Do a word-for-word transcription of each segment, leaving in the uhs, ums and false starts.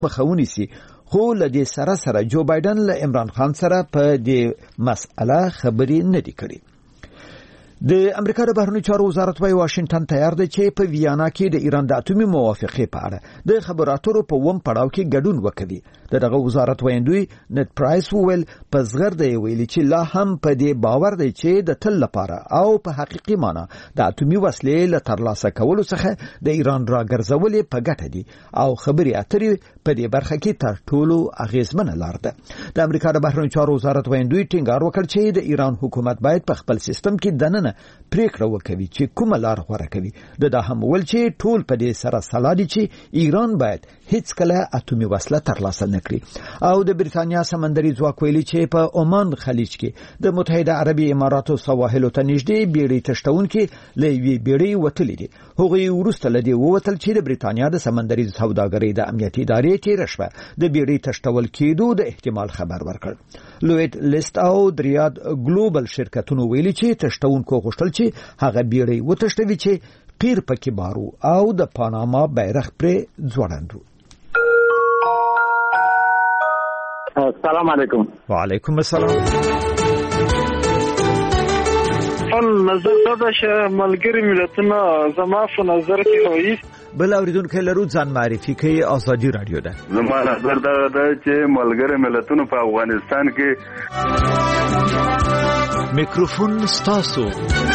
مخاوني سي خو لدې سره سره جو بایدن له عمران خان سره په دې مسأله خبرې نه دي کړې. د امریکا د بهرنیو چارو وزارت وايي واشنگټن تیار دی چې په ویانا کې د ایران د اټومي موافقې په اړه د خبرو اترو په وم پړاو کې ګډون وکړي. دغه وزارت ویندوی نت پرایس وویل په زغر دی ویلي چې لا هم په دې باور دی چې د تل لپاره او په حقيقي معنی د اټومي وسلې له ترلاسه کولو څخه د ایران راګرځولې په ګټه دي او خبري اترې په دې برخه کې تر ټولو اغیزمنه لار ده. د امریکا د بهرنیو چارو وزارت ویندوی ټینګار وکړ چې د ایران حکومت باید په خپل سیستم کې دننه پریکړه وکړي چې کومه لار غوره کوي. د دا هم ول چې ټول په دې سره سلا دي چې ایران باید هیڅ کله اټومي وسله ترلاسه نکړي. او د بریتانیا سمندري ځواک ویلي چې په عمان خلیج کې د متحده عربي اماراتو سواحل ته نږدې بیړۍ تشتونکي لوی بیړۍ وتلې دي. هغوی ورسته لدی ووتل چې د بریتانیا د سمندري سوداګرۍ د امنیتي ادارې تیر شوه د بیړۍ تشتول کېدو د احتمال خبر ورکړ. لوید لیست او دریاد ګلوبل شرکتونو ویلي چې تشتونکو غوښتل چې هغه بیړۍ وتشتوي چې قیر پکې بارو او د پاناما بیرغ پر ځوړندو. السلام علیکم. وعلیکم السلام. فن نظر دا چې ملګری ملتونه زما په نظر کې وایي بل اوریدونکو لرو ځان معرفي کوي. ازادي رادیو ده. زما نظر دا ده چې ملګری ملتونه په افغانستان کې میکروفون ستاسو.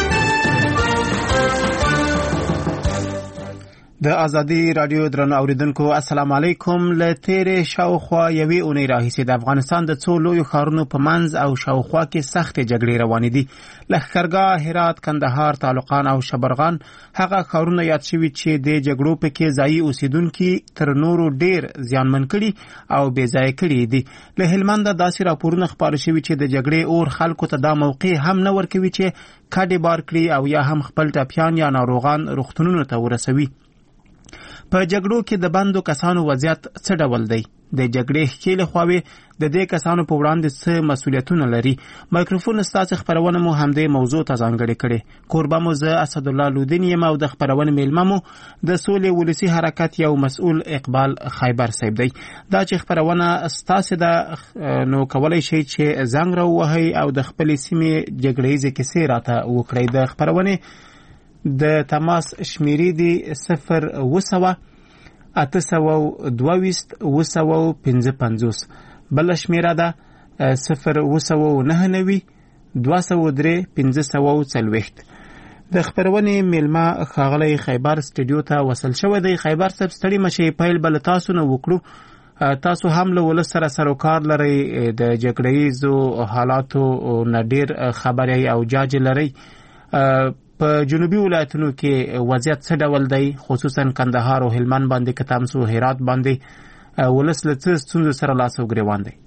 د ازادي رادیو درنو اوریدونکو السلام علیکم. له تیرې شاوخوا یوې اونۍ راهیسې د افغانستان د څو لویو ښارونو په منځ او شاوخوا کې سختې جګړې روانې دي. لښکرګاه، هرات، کندهار، تعلقان او شبرغان هغه ښارونه یاد شوي چې د جګړو پکې ځایي اوسیدونکي تر نورو ډیر زیانمن کړي او بې ځایه کړي دي. له هلمند داسې راپورونه خپاره شوي چې د جګړې اور خلکو ته دا موقع هم نه ورکوي چې کډې بار کړي او یا هم خپل ټپیان یا ناروغان روغتونونو ته ورسوي. په جګړو کې د بندو کسانو وضعیت څه ډول دی؟ د جګړې ښکېلې خواوې د دې کسانو په وړاندې څه مسؤلیتونه لري؟ مایکروفون ستاسو خپرونه مو همدې موضوع ته ځانګړې کړې. کوربه مو زه اسدالله لودین یم او د خپرونې میلمه مو د سولې ولسي حرکت یو مسؤل اقبال خیبر صاحب دی. دا چې خپرونه ستاسو ده نو کولای شئ چې زنګ راووهئ او د خپلې سیمې جګړیزې کیسې راته وکړئ. د خپرونې د تماس شمیرې دی صفر اوه سوه اته سوه دوه ویشت اوه سوه پنځه پنځوس. بله شمیره ده صفر اوه سوه نهه نوي دوه سوه درې پنځه سوه څلوېښت. د خپرونې میلمه ښاغلی خیبر سټوډیو ته وصل شوی دی. خیبر صاحب ستړي مشئ، پیل به له تاسو نه وکړو. تاسو هم له ولس سره سروکار لرئ، د جګړیزو حالاتو نه ډېر خبر یې او جاج لرئ. په جنوبي ولایتونو کې وضعیت څه ډول دی، خصوصا کندهار او هلمند باندې که تاسو هرات باندې ولس له څه ستونزو سره لاس او ګریوان دی؟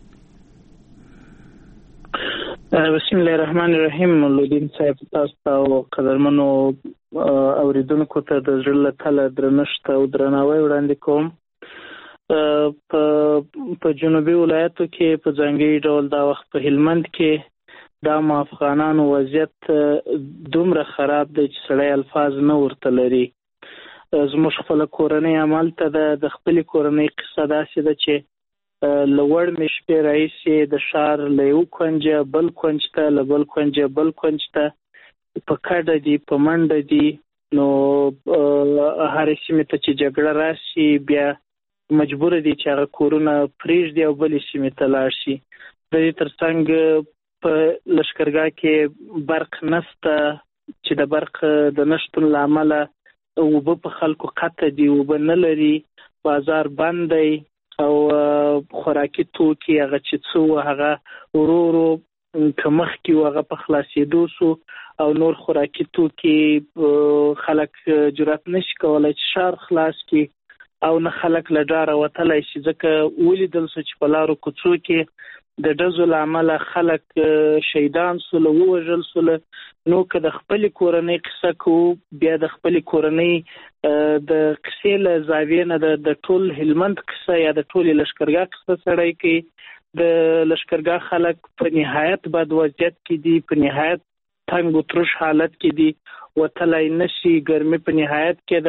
بسم الله الرحمن الرحیم. لودین صاحب تاسو ته قدرمنو اوریدونکو ته د زړه له تله درنښت او درناوی وړاندې کوم. په جنوبي ولایتو کې په ځانګړي ډول دا وخت په هلمند کې دا افغانانو وضعیت دومره خراب دی چې سړی الفاظ نه ورته لري. زموږ خپله کورنۍ همالته ده. د خپلې کورنۍ قصه داسې ده چې له وړمې شپې راهیسې د ښار له یو کونجه بل کونج ته، له بل کونجه بل کونج ته په کډه دي، په منډه دي. نو هرې سیمې ته چې جګړه راشي بیا مجبور دي چې هغه کورونه پرېږدي او بلې سیمې ته لاړ شي. د دې تر څنګ په لښکرګاه کې برق نشته چې د برق د نشتون له امله اوبه په خلکو قطع دي، اوبه نه لري، بازار بند دی او خوراکي توکي هغه چې څه هغه ورو ورو که مخکې و هغه په خلاصېدو سو او نور خوراکي توکي خلک جرأت نشي کولی چې ښار خلاص کړي او نه خلک له ډاره وتلی شي، ځکه ولیدل سو چې په لارو کوڅو کې د ډزو له امله خلک شهیدان سوله، ووژل سوله. نو که د خپلې کورنۍ قصه کوو، بیا د خپلې کورنۍ د قصې له زاویې نه د ټول هلمند قصه یا د ټولې لښکرګاه قصه سړی کوي. د لښکرګاه خلک په نهایت بد وضعیت کې دي، په نهایت تنګ و ترش حالت کې دي، وتلی نشي، ګرمي په نهایت کې ده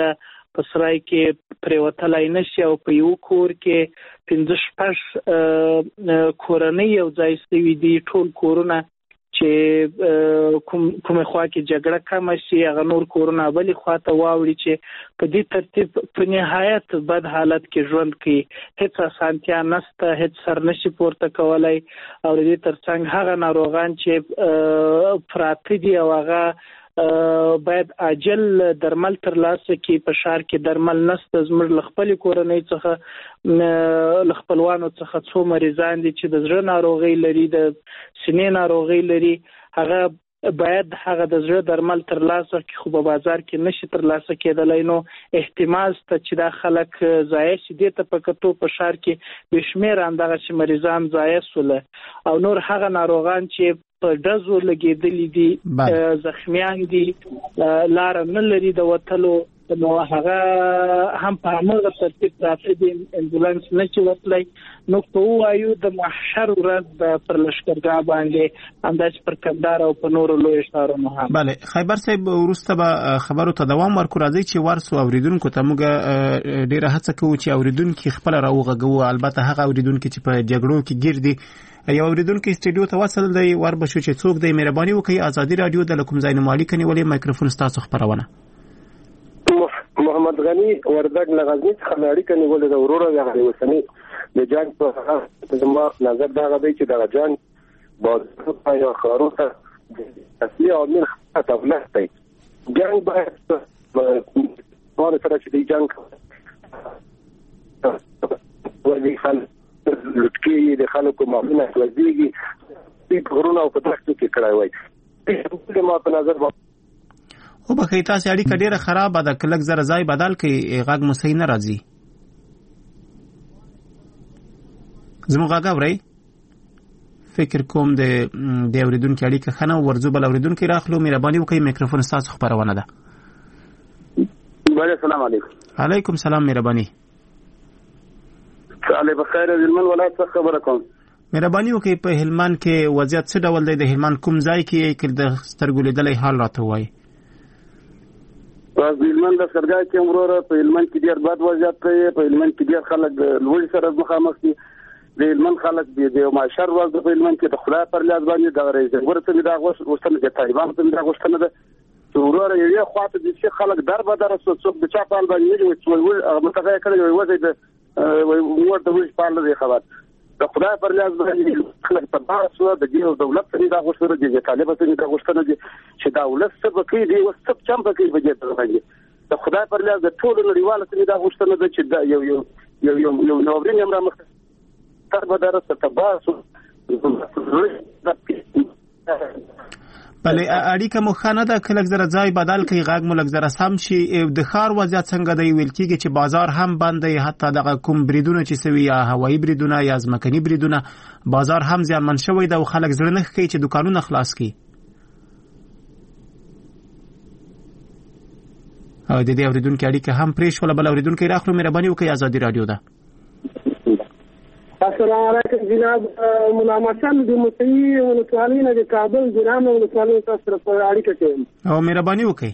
په سرای کې پریوتلای نشي او په یو کور کې پنځه شپږ کورنۍ یو ځای شوي دي. ټول کورونه چې کوم کومه خوا کې جګړه کم شي هغه نور کورونه بلې خواته واوړي چې په دې ترتیب په نهایت بد حالت کې ژوند کوي. هیڅ اسانتیا نشته، هیڅ سر نشي پورته کولای او دې ترڅنګ هغه ناروغان چې پراته دي او هغه باید عاجل درمل ترلاسه کړي. په ښار کې درمل نشته. زموږ له خپل کورنۍ څخه له خپلوانو څخه څو مریضان دي چې د زړه ناروغي لري، د سینې ناروغي لري، هغه باید هغه د زړه درمل ترلاسه کړي خو په بازار کې نشي ترلاسه کېدلی. نو احتمال شته چې دا خلک ضایع شي. دې ته په کتو په ښار کې بې شمېره همدغه چې مریضان ضایع سوله او نور هغه ناروغان چې په ډزو لګېدلي دي، زخمیان دي، لاره نه لري د وتلو، نو هغه هم په همغه ترتیب پراته دي، امبولانس نه چې وتلی. نو په ووایو د محشر ورځ پر لښکرګاه باندې همداسې پر کندهار او په نورو لویو ښارونو هم. بله خیبر صاحب، وروسته به خبرو ته دوام ورکړو. راځئ چې ورسو اوریدونکو ته موږ ډېره هڅه کوو چې اوریدونکي خپله راوغږوو. البته هغه اوریدونکي چې په جګړو کې ګیر دي. یو اوریدونکي سټډیو ته وصل دی، ور بشو چې څوک دی. مهرباني وکړئ ازادي رادیو د کوم ځای نه مالک نیولې مایکروفون ستاسو خبرونه. محمد غنی وردګ لغزنی څخه اړیکه نیولې د ورور د وسنی د جنگ په زما نظر دا غوډي چې د جنگ باز یا خاروته اصلي عامل خطرناک دی. جنگ باید په سره چې د جنگ ولې خل لټکی د خلکو معلومه وځيږي په غرونه او په دښتو کې کړای وای. د ما په نظر او به خیتا سي اړیکه ډیره خراب ده. کلک زره ځای بدل کې غږ مو صحیح نه راځي. زموږ غږ اورئ؟ فکر کوم د د اوریدونکو اړیکه خنه ورزو بل اوریدونکو راخلو. مهرباني وکړئ میکروفون ستاسو خبرونه ده. بله السلام علیکم. علیکم سلام. مهرباني. علي بخیر د هلمند ولایت څخه خبره کوم. مهرباني وکړئ په هلمند کې وضعیت څه ډول دی؟ د هلمند کوم ځای کې کې د سترګو لیدلې حال راته وایي. په هلمند د سرګای کې امروره په هلمند کې ډیر بد وضعیت دی. په هلمند کې ډیر خلک لوړ سره مخامخ دي. د هلمند خلک د معاشر ورځ په هلمند کې د خدای پر لاس باندې د رئیس ورته دا غوښتنه د طالبانو ته دا غوښتنه ده چې ورور یې خواته د چې خلک در به در څوک د چا په باندې وي چې ول متغیر کړي وي د ورته وي په اړه خبر د خدای پر لاس باندې خلک په تاسو د دې دولت ته دا غوښتنه دي چې طالبانو ته دا غوښتنه دي چې دا ولس څه بکې دی او څه چم بکې بجې ته د خدای پر لاس د ټولو نړیوالو ته دا غوښتنه ده چې دا یو یو یو یو یو نوورین امر مخ تر به درسته تباسو بله اړیکه مو خانه ده کلک زره ځای بدل کوي غږ مو لک زره سم شي. د ښار وضعیت څنګه دی؟ ویل کېږي چې بازار هم بند دی، حتی دغه کوم بریدونه چې سوي یا هوایي بریدونه یا ځمکني بریدونه بازار هم زیانمن شوی دی او خلک زړه نه ښکي چې دکانونه خلاص کړي. او د دې اوریدونکو اړیکه هم پرې شوله. بل اوریدونکو راخلو. مهرباني وکړئ ازادي رادیو ده. السلام علیکم جناب. منامشن د مصری ولسوالۍ نه د کابل ګرام ولسوالۍ سره په اړیکه کې او مهرباني وکړئ.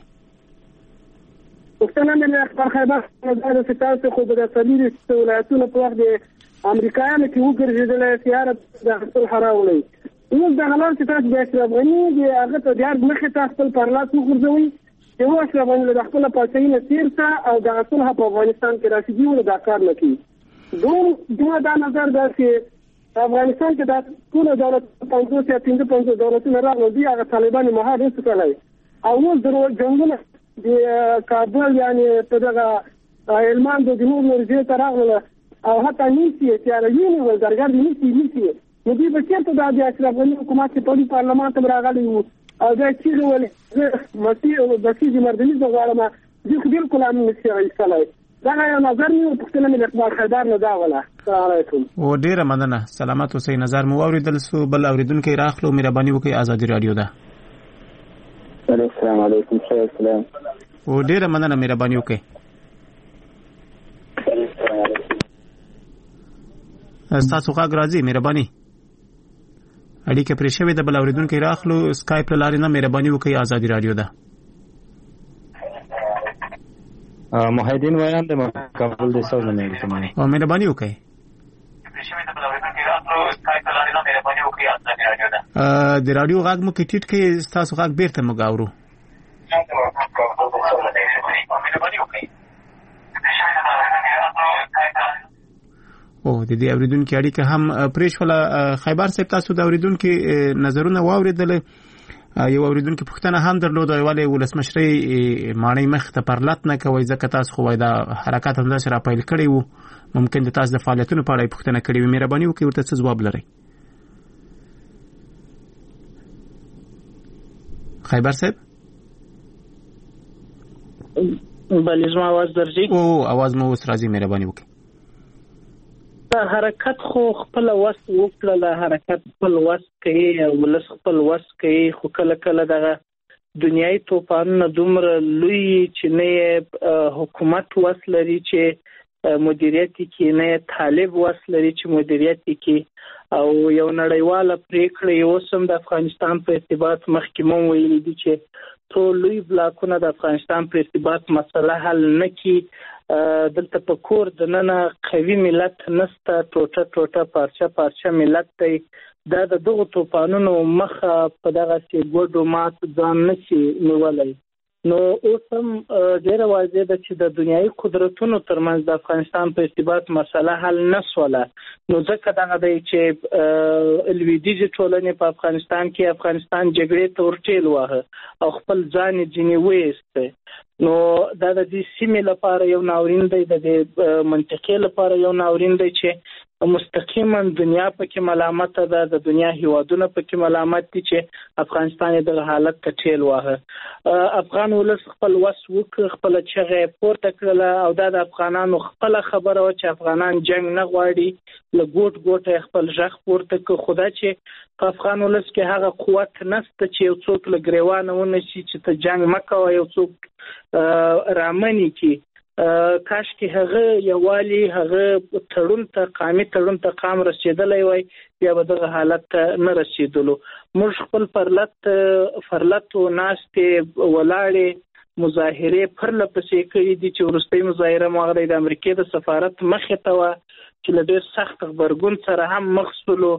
پښتنه مې خبر خیبر د تاسو خو د صلیری ولایتونو په وخت د امریکایانو کې وګرځیدل سیارت د خپل حراولې. نو د غلان چې تاسو د افغاني د هغه ته ډیر مخه تاسو خپل پرلاس وګرځوي چې و چې باندې د خپل پاتې نه تیرته او د اصل په افغانستان کې راشي او د کار نه کوي. دوم دوه دا نظر ده چې افغانستان کې د ټول دولت پنځوس یا پنځه پنځه دولتونه راغلي دي هغه طالبان مهار نه کړی او نو درو جنگونه د کابل یعنی په دغه هلمند د جنوب ورځې ته راغله او حتی نیسی چې راځي نو درګر نیسی نیسی نو دوی به چېرته د اشرف غني حکومت په پارلمان ته راغلي وو او دا چې ولې مسیح او بسیج مردني زغړما دې بالکل هم نشي راځي. دا یو نظر مې پښتنه مې اقبال خیدار نه دا ولا. السلام علیکم. او ډیره مننه. سلامات اوسئ. نظر مو اوریدل سو. بل اوریدونکو راخلو. مهرباني وکړئ ازادي رادیو ده. السلام علیکم. السلام. او ډیره مننه. مهرباني وکړئ. تاسو غږ راځي. مهرباني. اړیکه پرې شوې ده. بل اوریدونکو راخلو. سکایپ لارې نه. مهرباني وکړئ ازادي رادیو ده. محیدین ویان د کابل د ساوث امریکا باندې او مهرباني وکړئ د رادیو غږ مو کې ټیټ کې تاسو غږ بیرته موږ اورو او د دې اوریدونکو اړیکه هم پریښوله. خیبر صاحب تاسو د اوریدونکو نظرونه واوریدل. یو اوریدونکو پوښتنه هم درلوده ولې ولسمشري مانۍ مخ ته پرلط نه کوي ځکه تاسو خو دا حرکت هم سره پیل کړی وو ممکن د تاسو د فعالیتونو په اړه پوښتنه کړې وي مهرباني وکړئ ورته څه ځواب لرئ. خیبر صاحب بله زما आवाज درځي او आवाज مو اوس راځي مهرباني وکړئ. حرکت خو خپل وس وکړه حرکت خپل وس کوي او ولس خپل وس کوي خو کله کله دغه دنیاي توپانونه دومره لوی چې نه حکومت وس لري چې مدیریت کې نه طالب وس لري چې مدیریت کې او یو نړیواله پریکړه یو سم د افغانستان په ارتباط مخکې مو ویل دي چې ټول لوی بلاکونه د افغانستان په ارتباط مسله حل نه کی دلته په کور د ننه قوي ملت نسته ټوټه ټوټه پارچه پارچه ملت دی دا د دغه توپانونو مخه په دغه سي ګډو مات ځان نشي نیولای. نو اوس هم ډیره واضح ده چې د دنیاي قدرتونو ترمنځ د افغانستان په ارتباط مسله حل نشوله. نو ځکه دغه دی چې لویدیځ ټولنې په افغانستان کې افغانستان جګړې ته ورټېل واه او خپل ځان ځینې وېسته. نو دا د دې سیمې لپاره یو ناورین دی د منطقې لپاره یو ناورین دی چې مستقیما دنیا پکې ملامت ده د دنیا هیوادونه پکې ملامت دي چې افغانستان د حالت ته ټیل واه. افغان ولس خپل وس وک خپل چغه پورته کړل او دا د افغانانو خپل خبره و چې افغانان جنگ نه غواړي له ګوټ ګوټه خپل ژغ پورته ک خدا چې په افغان ولس کې هغه قوت نشته چې یو څوک له ګریوانه ونشي چې ته جنگ مکو یو څوک رامنی کی کاش کې هغه یوالي هغه تړون ته قامي تړون ته قام رسیدلای وای بیا به دغه حالت نه رسیدلو. موږ خپل پرلط فرلط او ناشته ولاړې مظاهره پر لپسې کړې دي چې ورستۍ مظاهره مغرب د امریکای د سفارت مخې ته و چې له ډېر سخت خبرګون سره هم مخسلو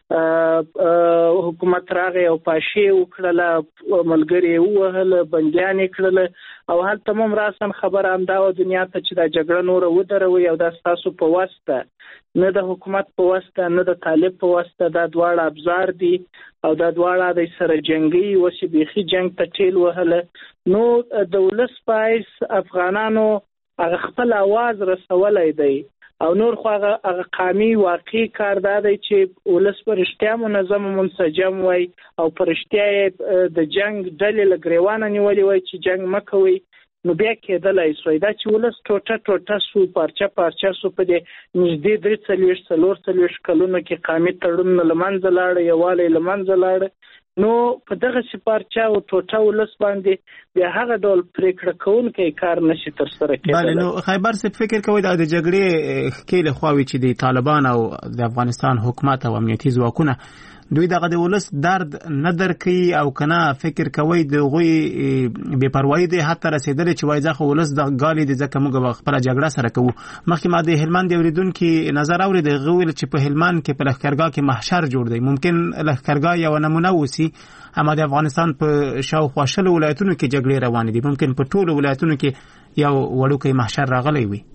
حکومت راغی او پاشي وکړه ملګری وهل بنديان کړل او هلته هم راسن خبر امدا او دنیا ته چې دا جګړه نور ودروي او دا تاسو په واسطه نه د حکومت په واسطه نه د طالب په واسطه دا دواړه ابزار دي او دا دواړه د سره جنگي وشي بيخي جنگ ته ټیل وهله. نو دولت پایس افغانانو هغه خپل आवाज رسولای دی او نور خو هغه قامي واقعي کار دی چې ولس پر اشتیا منظم منسجم وای او پر اشتیا د جنگ ډلې لګریوانه نیولې وای چې جنگ مکوي. نو بیا کېدلای سوی دا چې ولس ټوټه ټوټه سو پارچه پارچه سو په دې نږدې درې څلوېښت څلور څلوېښت کلونو کې قامي تړون لمنځه لاړ یووالی لمنځه لاړ. نو په دغه سپارچا او ټوټه ولس باندې بیا هغه ډول پریکړه کوونکی کار نشي تر سره کېدای. بله نو خیبر صاحب فکر کوي دا د جګړې ښکېلې خواوې چې د طالبان او د افغانستان حکومت او امنیتي ځواکونه دوی دغه د ولس درد نه درک کوي او کنه فکر کوي د غوي بے پروايي دي حتی رسیدل چې وای ځکه ولس د غالي د ځکه موږ خپل جګړه سره کوو. مخکې ما د هلمند اوریدونکو نظر اورید غویل چې په هلمند کې په لښکرګاه کې محشر جوړ دی ممکن لښکرګاه یو نمونه وسی اما د افغانستان په شاوخوا شل ولایتونو کې جګړې روانې دي ممکن په ټولو ولایتونو کې یو وړوکی محشر راغلی وي.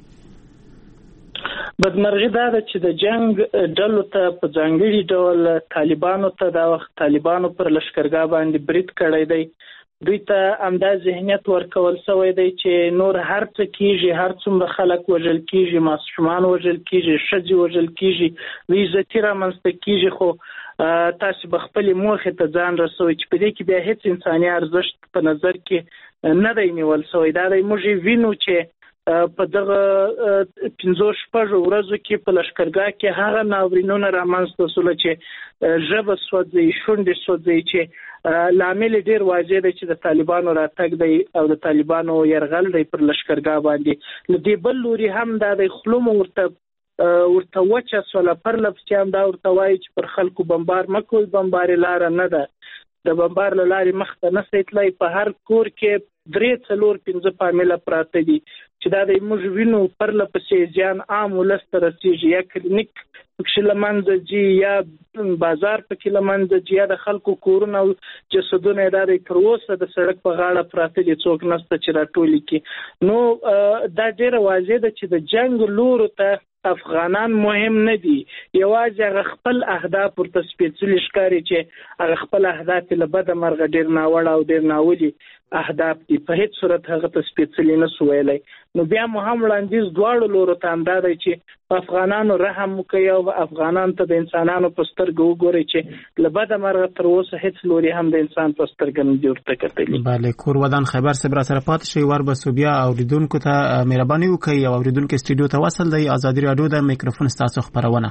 بدمرغي دا ده چې د جنگ ډلو ته په ځانګړي ډول طالبانو ته دا وخت طالبانو پر لښکرګاه باندې برید کړی دی. دوی ته همدا ذهنیت ورکول شوی دی چې نور هر څه کیږي هر څومره خلک وژل کیږي ماشومان وژل کیږي ښځې وژل کیږي بې عزتي رامنځته کیږي خو تاسو به خپلې موخې ته ځان رسوئ چې په دې کې بیا هیڅ انساني ارزښت په نظر کې نه دی نیول شوی. دا دی موږ وینو چې په دغه پنځو شپږو ورځو کې په لښکرګاه کې هغه ناورینونه رامنځته شول چې ژبه سوځي شونډې سوځي چې لامل ډیر واضح دی چې د طالبانو راتګ دی او د طالبانو يرغل دی پر لښکرګاه باندې. نو دې بل لوري هم دا د خلوم ورته ورته وچه سوله پر لپس هم دا ورته وایي چې پر خلکو بمبار مکوئ بمبار لار نه ده د بمبار لارې مخ ته نه سیتلای په هر کور کې درې څلور پنځه فامیله پراته دي چې دا د موږ وینو پرله پسې زیان عام ولس ته رسېږي، یا کلینیک پکې له منځه ځي، یا بازار پکې له منځه ځي، یا د خلکو کورونه او جسدونه یې دا دی تر اوسه د سړک په غاړه پراته دي، څوک نشته چې راټولي کړي. نو دا ډېره واضح ده چې د جنګ لورو ته افغانان مهم نه دي، یوازې هغه خپل اهداف ورته سپېڅلي ښکاري چې هغه خپل اهداف له بده مرغه ډېر ناوړه او ډېر ناولي اهداف دي، په هیڅ صورت هغه ته سپېڅلي نه سو ویلی. نو بیا مو هم وړاندیز دواړو لورو ته همدا دی چې په افغانانو رحم وکړئ او افغانانو ته د انسانانو په سترګه وګورئ چې له بده مرغه تر اوسه هیڅ لوري هم د انسان په سترګه نه دي ورته کتلي. بله، کور ودان خیبر صاحب را سره پاتې شئ، ور بسو بیا اوریدونکو ته مهرباني وکړئ او اوریدونکو استودیو ته وصل دی. ازادي راډیو د میکروفون ستاسو خبرونه.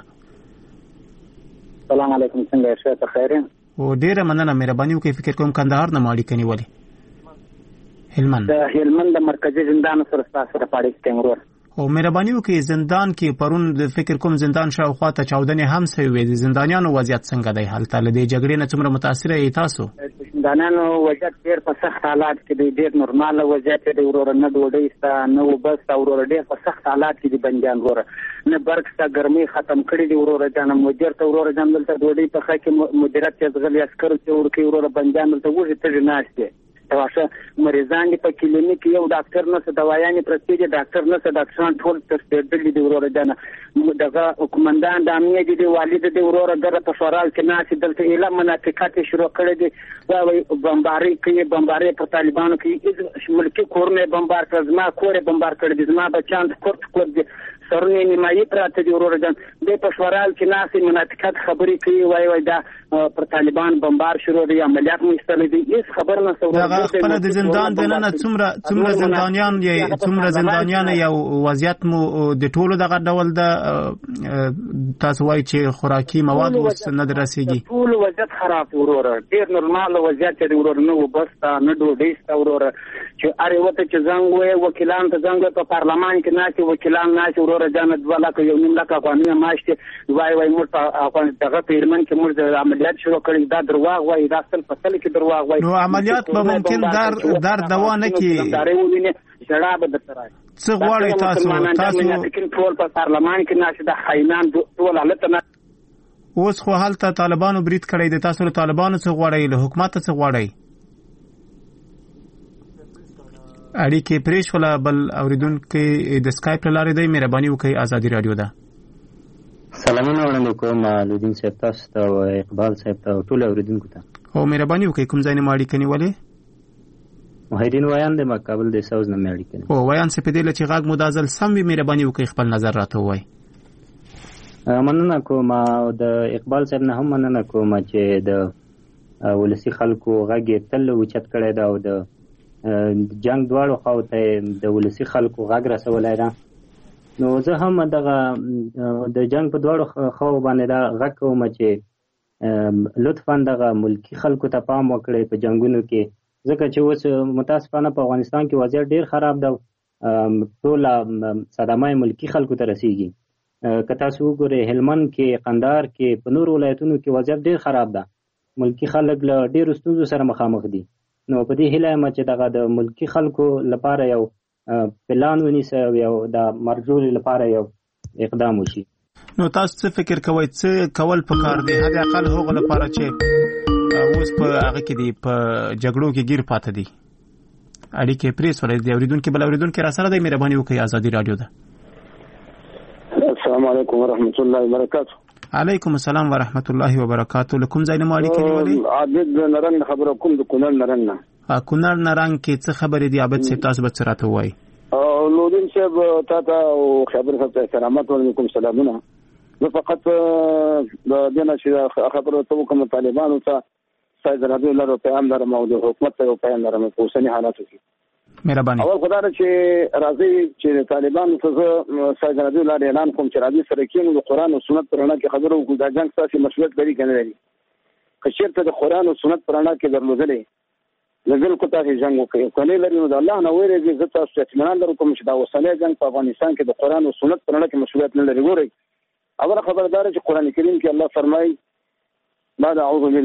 سلام علیکم، څنګه یې؟ ښه خیر یم. او ډیره مننه، مهرباني وکړئ. فکر کوم کندهار نه ماړي کني ولې هلمند د هلمند د مرکزی زندان سره تاسو سره پاړې څنګه او مهرباني وکړئ. زندان کې پرون د فکر کوم زندان شاوخوا ته چاودنې هم سوي وي، د زندانیانو وضعیت څنګه دی؟ هلته له دې جګړې نه څومره متاثره یې تاسو؟ زندانیانو وضعیت ډېر په سخت حالات کې دی، ډېر نورماله وضعیت دی وروره، نه ډوډۍ شته نه اوبه شته وروره، ډېر په سخت حالات کې دي بندیان وروره، نه برق شته، ګرمۍ ختم کړي دي وروره جانه. مدیر ته وروره جان دلته ډوډۍ پخه کې مدیریت یې ځغلي عسکرو چې ورکوي وروره، بندیان دلته وږي تږي ناست دي. واښه مریضان دي په کلینیک کې، یو ډاکټر نشته، دوايانې پرتې دي، ډاکټر نشته، ډاکټران ټول تښتېدلي دي وروره جانه. دغه قومندان د امنیت دي، والد دي وروره، دغه په شورال کې ناست دلته اعلان منافقت شروع کړی دي، وايي بمباري کوي، بمباري په طالبانو کې ملکي کورونه بمبار کړ، زما کور بمبار کړ دي، زما بچان کورت کور دي، سرونه نیمایي پراته دي وروره جان. د په شورال کې ناست منافقت خبرې کوي، وايي وايي دا پر طالبان بمبار شروع دي، عملیات مو ایستل دي، هیڅ خبر نه څه. خپل د زندان د نن څومره څومره زندانیان یې څومره زندانیان یو وضعیت مو د ټولو دغه ډول د تاسو وایي چې خوراکي مواد اوس نه درسیږي؟ ټول وضعیت خراب وروره، ډېر نورمال وضعیت دی وروره، نه وبسته نه ډوډۍ شته وروره، چې اره وته چې زنګ وې وکیلان ته زنګ په پارلمان کې ناشې وکیلان ناشې وروره جان دوه لکه یو نیم لکه افغانۍ معاش وایي وایي موږ په افغان دغه په هلمند کې موږ د عملیات شروع کړي، دا درواغ وایي، دا سل په سل کې درواغ وایي. نو عملیات به ممکن در در دوا نه کی ژړا به درته راشي. څه غواړئ تاسو؟ تاسو ټول په پارلمان کې ناست د خاینان ټول هلته نه. اوس خو هلته طالبانو برید کړی دی، تاسو له طالبانو څه غواړئ؟ له حکومت څه غواړئ؟ اړیکې پرې شوله. بل اوریدونکي د سکایپ له لارې دی، مهرباني وکړئ. ازادي راډیو ده. سلامونه وړاندې کوم لودین صاحب تاسو ته او اقبال صاحب ته او ټول اوریدونکو ته. او مهرباني وکړئ کوم ځای نه ماړي کني ولې؟ مهیدین ویان د مکابل د ساوز نه ماړي کني. او ویان څه په دې لچې غاګ مدازل سم وي، مهرباني وکړئ خپل نظر راته وایي. مننه کوم او د اقبال صاحب نه هم مننه کوم چې د ولسی خلکو غږ تل اوچت کړی دا او د جنگ دواړو خواو ته د ولسی خلکو غږ رسولی ده. نو زه هم دغه د جنگ په دواړو خواو باندې دا غږ کوم چې لطفا دغه ملکی خلکو ته پام وکړئ په جنگونو کې، ځکه چې اوس متاسفانه په افغانستان کې وضعیت ډیر خراب ده، ټوله صدمه ملکی خلکو ته رسیږي. که تاسو وګورئ هلمند کې، قندهار کې، په نورو ولایتونو کې وضعیت ډیر خراب ده، ملکی خلک له ډیرو ستونزو سره مخامخ دي. نو په دې هیله یم چې دغه د ملکی خلکو لپاره یو پلان ونیسي او یو د مرجولې لپاره یو اقدام وشي. نو تاسو څه فکر کوئ څه کول پکار دی حد اقل هغه لپاره چې اوس په هغه کې دی په جګړو کې گیر پاتې دي؟ اړیکې پرې سولې دی. اوریدونکو بل اوریدونکو را سره دی، مهرباني وکړئ. ازادي راډیو ده. السلام علیکم ورحمۃ اللہ وبرکاتہ. علیکم السلام ورحمۃ اللہ وبرکاتہ. لکم ځای نه ماړي کوي ولې؟ عابد نرنګ خبره کوم د کونړ نرنګ نه. کونړ نرنګ کې څه خبرې دی عابد صاحب؟ تاسو به څه راته وایي؟ او لودین صاحب تاسو او خبر صاحب ته احترامات وعلیکم سلامونه. زه فقط د دې چې خبره ته کوم طالبانو ته سید رضی الله عنه پیغام درم او د حکومت ته پیغام درم په اوسنی حالاتو کې. مهرباني. اول خدای چې راځي چې طالبانو ته سید رضی الله عنه اعلان کوم چې راځي سره کې د قران او سنت پر اړه کې خبرو وکړو، د جنگ ساسي مسؤلیت لري کنه لري. که چیرته د قران او سنت پر اړه کې درلودلې لږل کو تاسو جنگ وکړي کنه لري نو د الله نه ویریږي. زه تاسو ته اطمینان درکوم چې دا اوسنی جنگ په افغانستان کې د قران او سنت پر اړه کې مسؤلیت نه لري. ګورئ اول خبردار چې قران کریم کې الله فرمایي بعد اعوذ بالله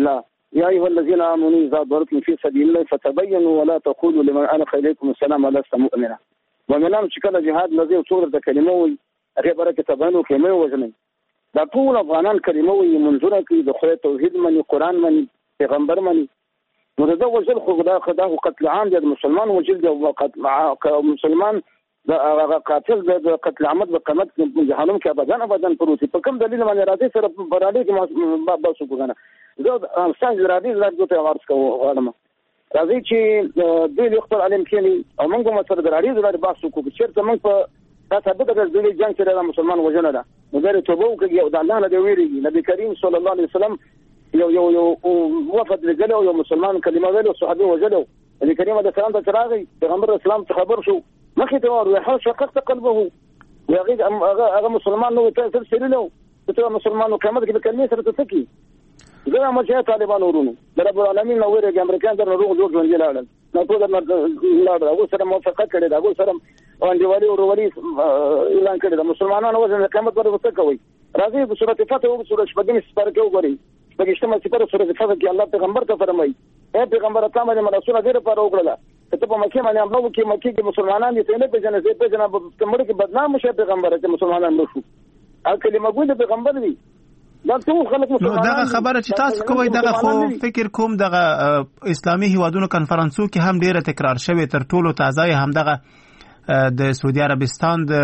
يا أيها الذين آمنوا إذا ضربتم في سبيل الله فتبينوا ولا تقولوا لمن ألقى إليكم السلام لست مؤمنا. ومنام چې کله جهاد لذي څومره د کلمه وي هغه برکه تبانو کلمه وژني. دا ټول افغانان کلمه وي منظوره کوي د خدای توحید مني قرآن مني پیغمبر مني. نو دا وجل خو دا خدا قتل عام د مسلمان وجل د قتل مسلمان دا قاتل د قتل عمد بقامت جهنم کې ابدان ابدان پروتي په کوم دلیل باندې راځي سره براډي کې باسو کوګنه زه امستان راځي زړه ته ورس کوم راځي چې د خپل علم کې او موږ هم سره راځي زړه باسو کوو چې څنګه موږ په تاسو به د دې جنگ سره مسلمان وژنه ده نو درې توبه کوي او د الله نه دی ویریږي نبی کریم صلی الله علیه وسلم یو یو یو وفد لګل او مسلمان کلمه ویلو صحابه وژلو نبی کریم علیه السلام ته راغی پیغمبر اسلام ته خبر شو مخې ته ور وحاش شققت قلبه ويغيد هذا مسلمان نو ته سر له ته مسلمان قیامت کې کلمې سره تسکی زه ما چې طالبان ورونو رب العالمین نو ورګ امریکان در روغ جوړ ژوند لاړل نو ټول لاړل او سره موافقت کړي دا سره انډیوالي او ورولي اعلان کړي دا مسلمانانو وزن قیامت پر وسته کوي راځي په سورته فتح او سورته شپږم سپاره کې وګورئ په اجتماع سپاره سورته فتح کې الله پیغمبر ته فرمایي اے پیغمبر تعالی باندې رسول دې لپاره وکړه ته په مکه باندې امنو کې مکه کې مسلمانان دي ته نه پیژنې زه پیژنم په کومه کې بدنام شه پیغمبر ته مسلمانان نو شو ا کلمه ګوند پیغمبر دی دا ټول خلک مسلمانان دغه خبره چې تاسو کوی دغه خو فکر کوم دغه اسلامي هیوادونو کانفرنسو کې هم ډیره تکرار شوی تر ټولو تازه هم دغه د سعودي عربستان د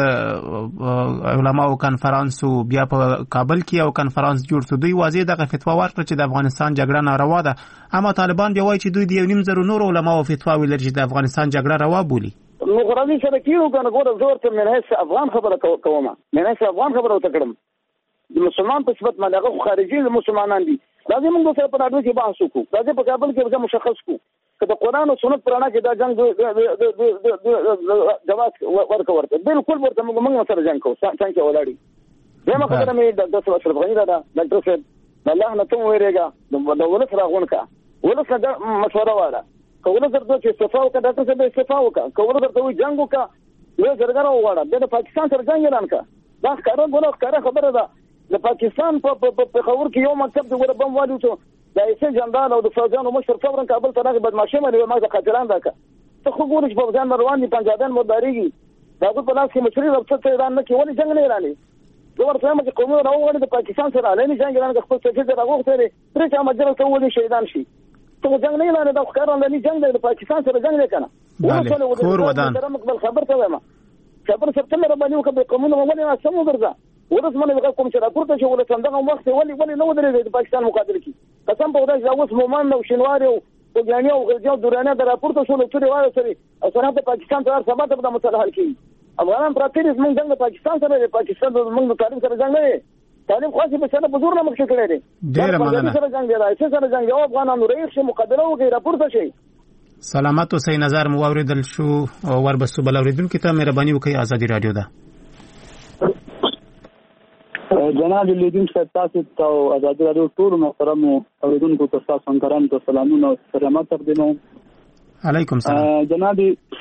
علماو کانفرنسو بیا په کابل کې یو کانفرنس جوړ شو دوی واضح دغه فتوا ورکړه چې د افغانستان جګړه ناروا ده اما طالبان بیا وایي چې دوی د یو نیم زرو نور علماو فتوا ویل چې د افغانستان جګړه روا بولي نو غرضی سره کیو کنه ګوره زور ته من هیڅ افغان خبره کومه من هیڅ افغان خبره وکړم د مسلمان په صفت باندې هغه خارجي مسلمانان دي لازم موږ سره په اړه کې بحث وکړو لازم په کابل کې به مشخص کو که د قرآن او سنت پرانا کې دا جنگ جواز ورکو ورته بالکل ورته موږ سره جنگ کوو څنګه ولاړی دغه خبره مې د داس اشرف غنی دا ډاکټر صاحب الله نه ته ویریګا د ولس راغون کا ولس دا مشوره واره کوله درته چې استفاده وکړه ډاکټر صاحب استفاده وکړه کوله درته وي جنگ وکړه یو زرګره واره د پاکستان سره جنگ اعلان کړه دا ښکاره ګوره ښکاره خبره ده د پاکستان په پېښور کې یو مکتب د ور بم والو ته د ایسن جندال او د فوجانو مشر فورا کابل ته راغی بدمعشي باندې ما د قاتلان دا ته خو ګورې چې فوجان روان دي پنځادان مداريږي دا په لاس کې مشري رابطه ایران نه کې ولې جنگ نه اعلاني زه ورته وایم چې قومي راوړل د پاکستان سره اعلاني جنگ اعلان خپل څه چې راغوښته لري پرې چې مجرد ته ولې شهیدان شي ته جنگ نه اعلان دا ښکار اعلاني جنگ د پاکستان سره جنگ نه کنه کور ودان خبر ته وایم خبر سپتمبر باندې وکړه قومونه ولې سمو ګرځا ورس منه وکړ کوم چې راپورته شو ولې څنګه وخت ولې ولې نو درې د پاکستان مقابله کې قسم په خدای چې اوس مومن او شینواری او وګړي او غرجو دورانه د راپورته شو نو ټول وایي سره او سره د پاکستان تر سبا ته د مصالحه حل کړي افغانان پراته دي موږ د پاکستان سره د پاکستان د موږ تعلیم سره جنگ نه تعلیم خاصه به سره بزرګ نه مخکې کړی دي ډیر مننه سره جنگ دی راځي سره جنگ یو افغانانو رئیس مقابله وکړي راپورته شي سلامات اوسئ نظر مو اوریدل شو او وربسو بل اوریدونکو ته مهرباني وکړئ ازادي رادیو ده جناب لیدون صاحب تاسو ته ازادي رادیو ټول محترم اوریدونکو ته تاسو څنګه ته سلامونه او سلامات تقدیموم علیکم سلام جناب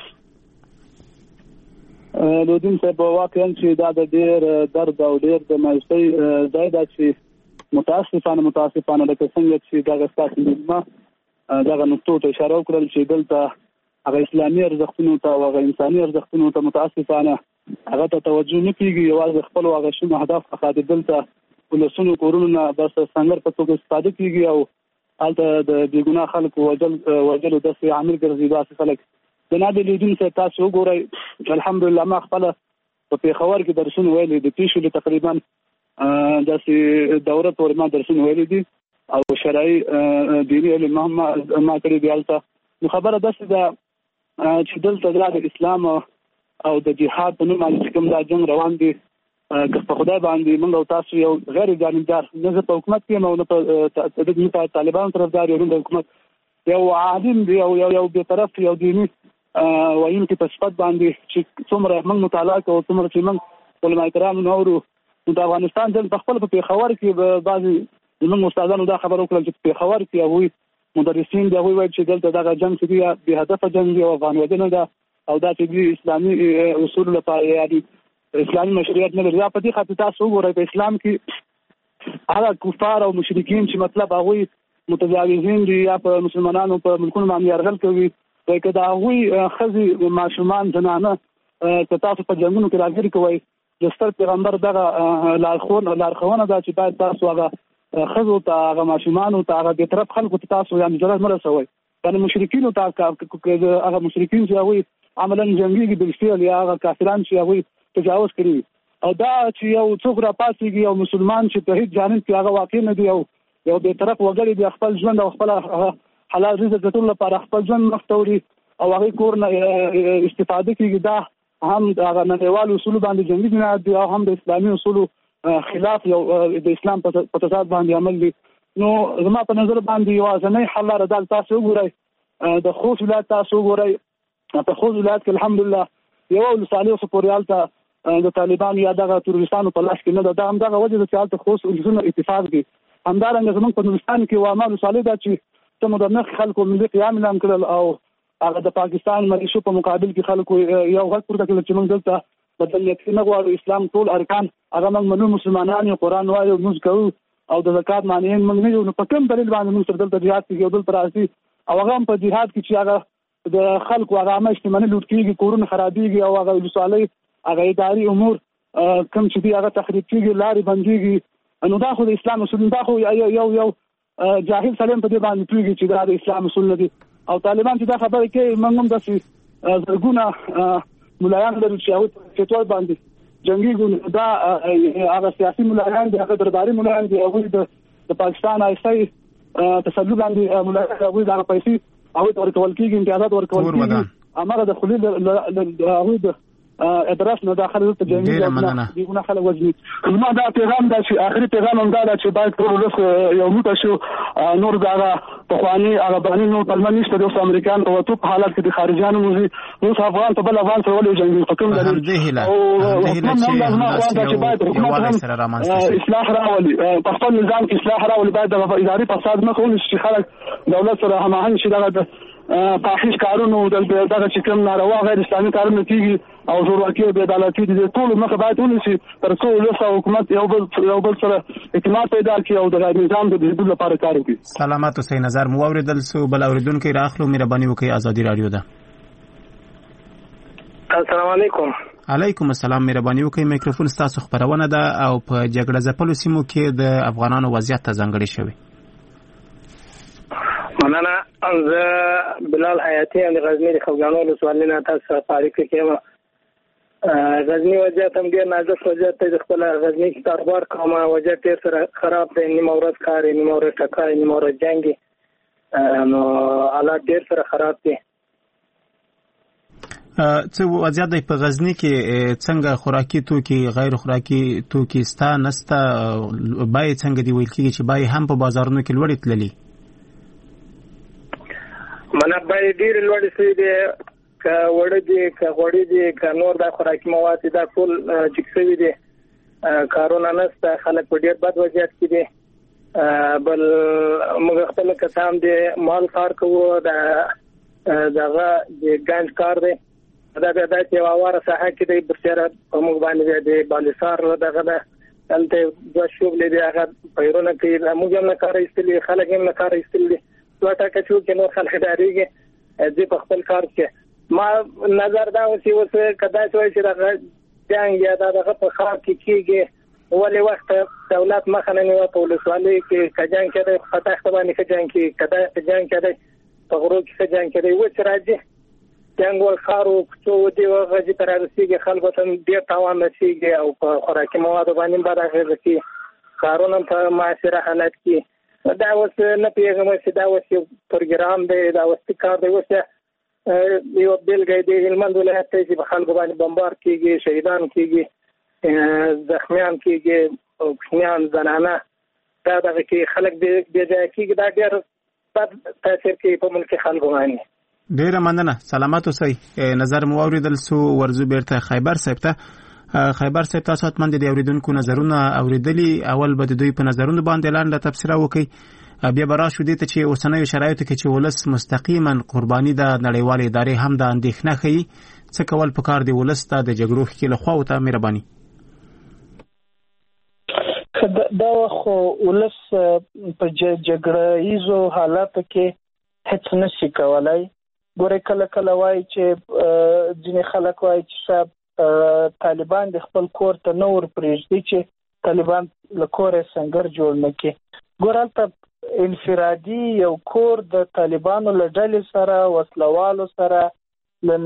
لیدون صاحب واقعا چې دا د ډیر درد او ډیر د مایوسۍ ځای دا چې متاسفانه متاسفانه د څنګه چې دا غستاسو ما دا نقطو ته اشاره وکړل چې دلته هغه اسلامي ارزښتونو ته او هغه انساني ارزښتونو ته متاسفانه هغه ته توجه نه کیږي یوازې خپل هغه شوم اهداف څخه د دلته ولسونو کورونو نه بس څنګه په توګه استفاده کیږي او البته د بیګناه خلکو وجل وجل د سي عامل ګرځي داسې خلک جناب لیدون څخه تاسو وګورئ الحمدلله ما خپل په پیښور کې درسونه ویلي د پیښو تقریبا داسې دوره تور ما درسونه ویلي دي او شرعي دیني علم ما ما کړی دی البته خبره داسې ده چې دلته د اسلام او د جهاد په نوم باندې کوم دا جنگ روان دي که په خدای باندې موږ او تاسو یو غیر جانبدار نه په حکومت کې نو نه په طالبان طرفدار یو د حکومت یو عادم دی او یو یو به طرف یو دیني وایي چې په صفات باندې چې څومره موږ مطالعه کوو څومره چې موږ علماء کرام نورو د افغانستان د خپل په پیښور کې بعضي موږ استادانو دا خبر وکړل چې پیښور کې هغوی مدرسین دا وایي چې دلته دا جنگ چې به هدف جنگ دی او افغان وجنه ده او دا چې اسلامي اصول لپاره یادي اسلامي مشروعیت نه لري په دې خاطر تاسو وګورئ په اسلام کې هغه کفار او مشرکین چې مطلب هغه متجاوزین دي یا په مسلمانانو په ملکونو باندې یرغل کوي که دا هغوی ښځې ماشومان زنانه که تاسو په جنګونو کې راګیر کوئ د ستر پیغمبر دغه لارښوونه ده چې باید تاسو هغه ښځو ته هغه ماشومانو ته هغه بېطرف خلکو ته تاسو یعنې ضرر مه رسوئ یعنې مشرکینو ته هغه مشرکین چې هغوی عملا جنګېږي بالفعل یا هغه کافران چې هغوی تجاوز کړي او دا چې یو څوک راپاڅېږي یو مسلمان چې په هېڅ جانب کې هغه واقع نه دی او یو بېطرف وګړی دی خپل ژوند او خپل حلال رزق ګټلو لپاره خپل ژوند مخ ته وړي او هغې کور نه استفاده کېږي دا هم د هغه نړیوالو اصولو باندې جنګي جنایت دی او هم د اسلامي اصولو خلاف یو د اسلام په تضاد باندې عمل دی. نو زما په نظر باندې یوازینی حل لاره ده تاسو وګورئ د خوست ولایت تاسو وګورئ په خوست ولایت کې الحمدلله یوه ولسوالۍ اوسه پورې هلته د طالبانو یا دغه تروریستانو په لاس کې نه ده دا همدغه وجه ده چې هلته خوست ولسونه اتفاق دي. همدارنګه زموږ په نورستان کې واما ولسوالۍ ده چې څه موده مخکې خلکو ملي قیام اعلان کړل او هغه د پاکستان ملیشو په مقابل کې خلکو یو غږ پورته کړل چې موږ دلته بدلنیتي نه غواړو اسلام ټول ارکان هغه موږ منو مسلمانان یو قرآن وایو لمونځ کوو او د زکات مانعین موږ نه یو نو په کوم دلیل باندې موږ سره دلته جهاد کوي او دلته راځي او هغه هم په جهاد کې چې هغه د خلکو هغه عامه شتمني لوټ کېږي کورونه خرابېږي او هغه ولسوالۍ هغه اداري امور کوم چې دي هغه تخریب کېږي لارې بندېږي نو دا خو د اسلام اصول دا خو یو یو یو جاهل سلیم په دې باندې پوهېږي چې دا د اسلام اصول نه دي او طالبان چې دا خبرې کوي موږ هم داسې زرګونه ملایان لرو چې هغوی په فتوا باندې جنګېږو دا هغه سیاسي ملایان دي هغه درباري ملایان دي هغوی د پاکستان آیسای تسلط باندې ملایان هغوی دغه پیسې هغوی ته ورکول کېږي امتیازات ورکول کېږي هماغه د خولي هغوی د ادراس نه داخله ته جنګي دیونه خلک وځي. زما دا پیغام دا چې آخري پیغام هم دا ده چې باید ټول ولس یو موټی شو نور دغه پخواني هغه بهرني نور پلمه نشته د اوس امریکایان په وتو په حالت کې د خارجیانو موځي اوس افغان ته بل افغان سره ولې جنګي په کوم دلیل اصلاح راولي په خپل نظام کې اصلاح راولي باید د اداري فساد نه کول چې خلک دولت سره هماهنګ شي دغه فاحش کارونو دغه چې کوم ناروا غیر اسلامي کارونه کېږي او زورواکي او بې عدالتي د ټولو مخه باید ونیسي تر څو ولس او حکومت یو بل یو بل سره اعتماد پیدا کړي او د نظام د بهبود لپاره کار وکړي. سلامات اوسئ. نظر مو واورېدل سو بل اورېدونکی راخلو مهرباني وکړئ ازادي راډیو ده. السلام علیکم. علیکم السلام. مهرباني وکړئ میکروفون ستاسو خبرونه ده او په جګړه ځپلو سیمو کې د افغانانو وضعیت ته ځانګړې شوی. مننه. زه بلال حیاتي ام غزنی د خوګانو ولسوالۍ نه تاسو سره اړیکه کوم. غزنی وضعیت هم ډېر نازک وضعیت دی. د خپل غزنی کاروبار کوم وضعیت ډېر سره خراب دی. نیمه ورځ کار نیمه ورځ ټکای نیمه ورځ جنګ نو حالات ډېر سره خراب دي. څه وضعیت دی په غزنی کې؟ څنګه خوراکي توکي غیر خوراکي توکي ستا نسته؟ بای څنګه دی ویل کېږي چې بای هم په بازارونو کې لوړې تللي؟ منه بای ډېر لوړې شوي دي. که وړه دي که غوړي دي که نور دا خوراکي مواد دي دا ټول جګ شوي دي. کارونه نشته. خلک په ډېر بد وضعیت کې دي. بل موږ خپل کسان دي مال کار کوو د دغه د ګنج کار دی دا بیا دا چې واره ساحه کې دی برسره په موږ باندې د بالسار دغه ده دلته دوه شغلې دی هغه پیرونه کوي موږ هم نه کار ایستلي خلک هم نه کار ایستلي دوه ټاکه چې نور خلک ډارېږي دې په خپل کار کې ما نظر دا اوسې اوس کدا چې دغه جنګ یا دغه په خار کې کېږي ولې وخت دولت مخه نه نیوه په ولسوالۍ کې که جنګ کېدی په تخته باندې ښه جنګ کېږي که جنګ کېدی په غرو کې ښه جنګ کېدی اوس راځي جنګ ول ښار و کوڅو ودې غځې ته رارسېږي خلکو ته ډېر تاوان رسېږي او په خوراکي موادو باندې هم بد اغېزه کوي ښارونه په معاصره حالت کې دا اوس نه پوهېږم چې دا اوس یو پروګرام دی دا وستي کار دی اوس یو بېلګه دی هلمند ولایت ته چې په خلکو باندې بمبار کېږي شهیدان کېږي زخمیان کېږي او کوچنیان زنانه دا دغه کې خلک بې ځایه کېږي دا ډېر بد تاثیر کوي په ملکي خلکو باندې. ډېره مننه. سلامت اوسئ. نظر مو واورېدل سو ورځو بیرته خیبر صاحب ته. خیبر صاحب تاسو حتما د اورېدونکو نظرونه اورېدلي. اول به د دوی په نظرونو باندې لاندې تبصره وکړئ بیا به راشو دې ته چې اوسنیو شرایطو کې چې ولس مستقیما قرباني د نړیوالې ادارې هم د اندېښنه ښیي څه کول پکار دی ولس ته د جګړو ښکېله خواو ته مهرباني. دا خو ولس په جګړه ایزو حالاتو کې هیڅ نشي کولای. ګوره کله کله وایي چې ځینې خلک وایي چې صاحب طالبان د خپل کور ته نه ور پرېږدي چې طالبان له کوره سنګر جوړ نه کړي. ګوره هلته انفرادي یو کور د طالبانو له ډلې سره وسلوالو سره له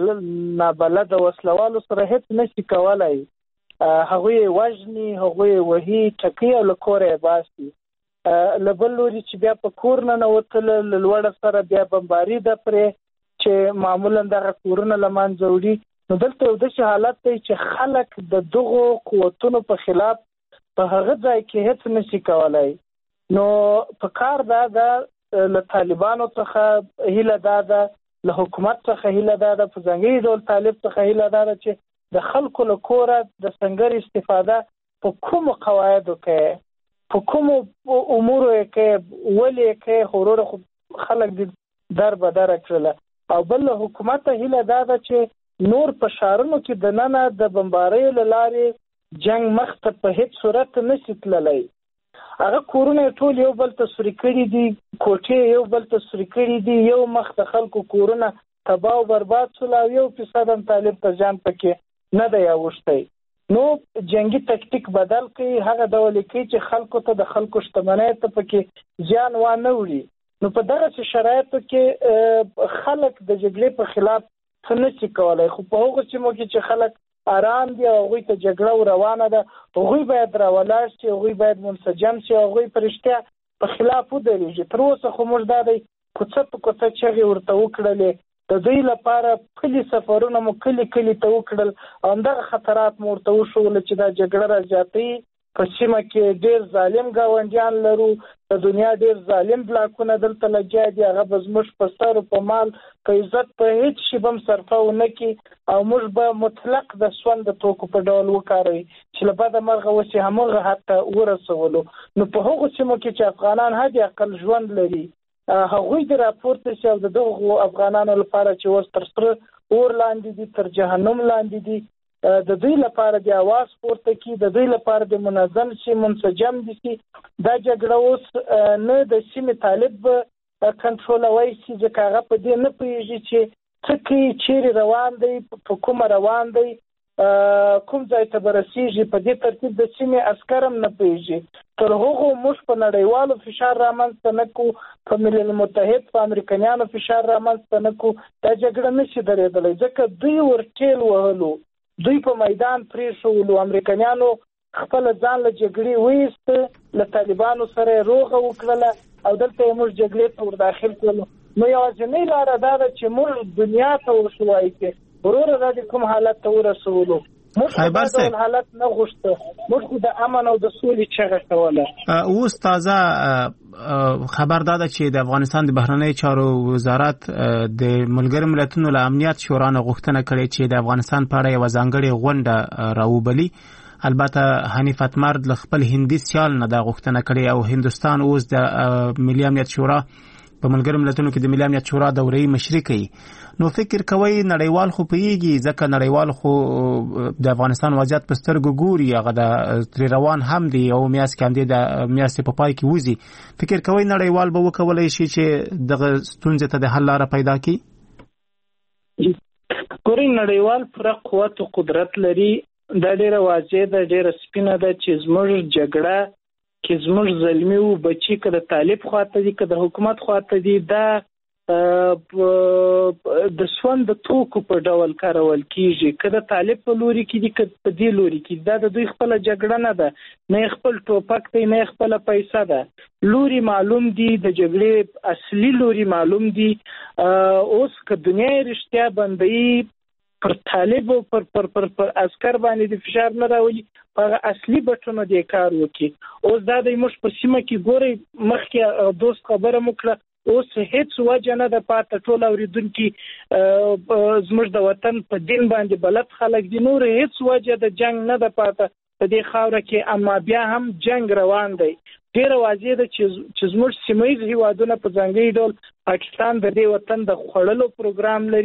نابلده وسلوالو سره هیڅ نشي کولای. هغوی وژني، هغوی وهي، ټکي او له کوره یې باسي. له بل لوري چې بیا په کور ننوتله له لوړه سره بیا بمباري ده پرې چې معمولا دغه کورونه له منځه وړي. نو دلته یو داسې حالت دی چې خلک د دغو قوتونو په خلاف په هغه ځای کې هیڅ نشي کولای. نو په کار دا ده له طالبانو څخه هیله دا ده، له حکومت څخه هیله دا ده، په ځانګړي ډول طالب څخه هیله دا ده چې د خلکو له کوره د سنګر استفاده په کومو قواعدو کې، په کومو امورو یې کې، ولې یې کې، خورور خو خلک دې در بدره کړله. او بل له حکومته هیله دا ده چې نور په ښارونو کې د ننه د بمباریو له لارې جنګ مخ ته په هیڅ صورت نشي تللی. هغه کورونه ټول یو بل ته سوري کړي دي، کوټې یو بل ته سوري کړي دي، یو مخ د خلکو کورونه تباه او برباد شول او یو فیصد هم طالب ته ځان پکې نه دی اوښتی. نو جنگي تکتیک بدل کړي، هغه ډول کوي چې خلکو ته د خلکو شتمنۍ ته پکې زیان وانه وړي. نو په دغه شرایطو کې خلک د جګړې په خلاف څه نشي کولای. خو په هغو سیمو کې چې خلک آرام دي او هغوی ته جګړه روانه ده، هغوی باید راولاړ شي، هغوی باید منسجم شي، هغوی په رښتیا په خلاف ودرېږي. تر اوسه خو موږ دا دی کوڅه په کوڅه چغې ورته وکړلې، د دوی لپاره کلي سفرونه مو کلي کلي ته وکړل او همدغه خطرات مو ورته وښوول چې دا جګړه را زیاتوي. په سیمه کې ډېر ظالم ګاونډیان لرو، د دنیا ډېر ظالم بلاکونه دلته لګیا دي، هغه به زموږ په سر په مال په عزت په هېڅ شي به هم صرفه ونه کړي او موږ به مطلق د سون د توکو په ډول وکاروي چې له بده مرغه اوس یې همغه حد ته ورسولو. نو په هغو سیمو کې چې افغانان حد اقل ژوند لري، هغوی د راپورته شي او د دغو افغانانو لپاره چې اوس تر سره اور لاندې دي، تر جهنم لاندې دي، د دوی لپاره د اواز پورته کړي، د دوی لپاره د منظم شي، منسجم دي شي. دا جګړه اوس نه د سیمې طالب کنټرولوي شي، ځکه هغه په دې نه پوهېږي چې څه کوي، چیرې روان دی، په کومه روان دی، کوم ځای ته به رسېږي. په دې ترتیب د سیمې عسکر هم نه پوهېږي. تر هغو موږ په نړیوالو فشار رامنځته نه کړو، په ملل متحد په امریکایانو فشار رامنځته نه کړو، دا جګړه نشي درېدلی ځکه دوی ورټېل وهلو، دوی په میدان پرېښولو. امریکایانو خپله ځان له جګړې وایسته، له طالبانو سره یې روغه وکړله او دلته یې موږ جګړې ته ور داخل کړلو. نو یوازینۍ لاره دا ده چې موږ دنیا ته ورته وایو چې وروره دا د کوم حالت ته ورسولو. موږ دا ډول حالت نه غوښته، موږ د امن او د سولې چغه کوله. اوس تازه خبر داده چې د افغانستان د بهرنی چارو وزارت د ملګرو ملتونو له امنیت شورا نه غوښتنه کړې چې د افغانستان په اړه یوه ځانګړې غونډه راوبلي. البته حنیف اتمر له خپل هندي سیال نه دا غوښتنه کړې او هندوستان اوس د ملي امنیت شورا په ملګرو ملتونو کې د ملي امنیت شورا دورې مشري کوي. نو فکر کوي نړیوال خو پوهیږي، ځکه نړیوال خو د افغانستان وضعیت په سترګو ګوري، هغه د ترې روان هم دی او میاشت کې هم دی، د میاشتې په پای کې وځي. فکر کوي نړیوال به وکولی شي چې دغه ستونزې ته د حل لاره پیدا کړي؟ ګورئ نړیوال پوره قوت او قدرت لري. دا ډېره واضح ده، ډېره سپینه ده چې زموږ جګړه کې زموږ زلمي و بچي که د طالب خواته دي که د حکومت خواته دي، دا د سون د توکو په ډول کارول کیږي، که د طالب په لوري کې دي که په دې لوري کې. دا د دوی خپله جګړه نه ده، نه خپل ټوپک دی، نه خپله پیسه ده. لوري معلوم دي، د جګړې اصلي لوري معلوم دي. اوس که دنیا یې رښتیا بندوي، پر طالب او پر پر پر پر عسكر باندې د فشار نه راولي، په اصلي بټونو د کار وکي. اوس دا د موږ په سیمه کې ګوري، مخکې دوست خبره مکړه، اوس هیڅ وجه نه ده پاته. ټول اوریدونکي زموږ د وطن په دین باندې بلد خلک دي، نور هیڅ وجه د جنگ نه ده پاته په دې خاوره کې، اما بیا هم جنگ روان دی. ډېره واضح ده چې زموږ سیمه ییز هیوادونه په ځانګړي ډول پاکستان د دې وطن د خوړلو پروګرام لري،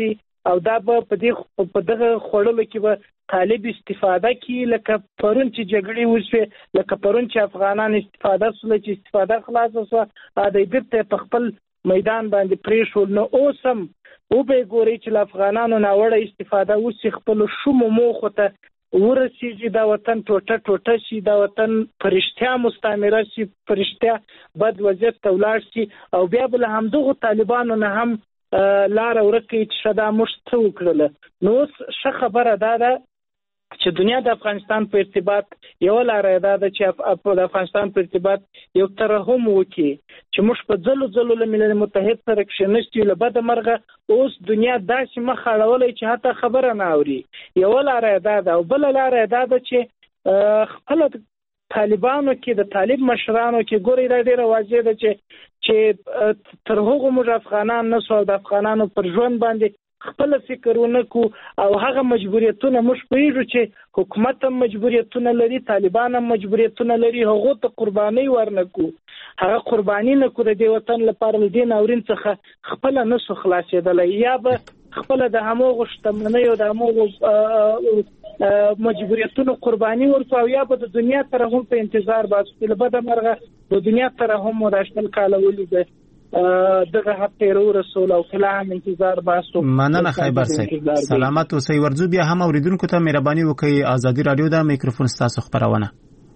او دا به په دې په دغه خوړلو کې به طالب استفاده کوي لکه پرون چې جګړې وشوې لکه پرون چې افغانان استفاده سول چې استفاده خلاصه سوه د بیرته په خپل میدان باندې پریښول نو اوس هم وبه ګوري چې له افغانانو ناوړه استفاده وشي خپل شومو موخو ته ورسیږي دا وطن ټوټه ټوټه شي دا وطن پرشتیا مستعمره شي پرشتیا بد وضعیت ته ولاړ شي او بیا به له همدغو طالبانو نه هم لاره ورکوي چې ښه دا موږ څه وکړله نو اوس ښه خبره دا ده چې دنیا د افغانستان په ارتباط یو لاره دا ده چې د افغانستان په ارتباط یو ترحم وکړي چې موږ په ځلو ځلو له ملل متحد سره کښېنستو له بده مرغه اوس دنیا داسې مخ اړولی چې حتی خبره نه اوري یو لاره دا ده او بله لاره دا ده چې خپله طالبانو کې د طالب مشرانو کې ګورئ دا ډېره واضح ده چې چې تر هغو موږ افغانان نه سو د افغانانو پر ژوند باندې خپل فکر ونکو او هغه مجبوریتونه موږ پوهیږو چې حکومت هم مجبوریتونه لري طالبان هم مجبوریتونه لري هغو ته قرباني ورنکو هغه قرباني نکو د دې وطن لپاره له دې ناورین څخه خپله نسو خلاصېدلی یا به خپله د هماغو شتمنیو د هماغو مجبوریتونو قرباني ورکو او یا به د دنیا ترحم په انتظار باسو چې له بده مرغه د دنیا ترحم مو دا شپږ کاله ولیده دغه هفته رو رسول او کله هم انتظار باسو مننه خیبر صاحب سلامت اوسئ ورځو بیا هم اوریدونکو ته مهرباني وکړئ ازادي رادیو د میکروفون ستاسو خبرونه